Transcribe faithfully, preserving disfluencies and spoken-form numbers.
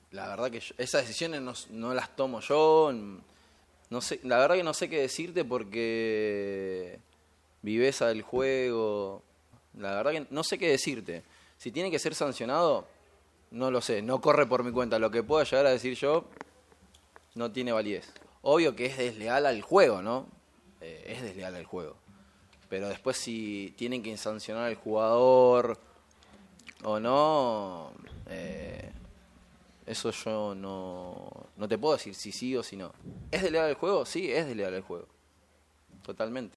La verdad que yo, esas decisiones no, no las tomo yo. No sé, la verdad que no sé qué decirte porque viveza del juego. La verdad que no sé qué decirte. Si tiene que ser sancionado, no lo sé. No corre por mi cuenta. Lo que pueda llegar a decir yo no tiene validez. Obvio que es desleal al juego, ¿no? Eh, es desleal al juego. Pero después si tienen que sancionar al jugador o no, eh, eso yo no, no te puedo decir si sí o si no. ¿Es desleal al juego? Sí, es desleal al juego. Totalmente.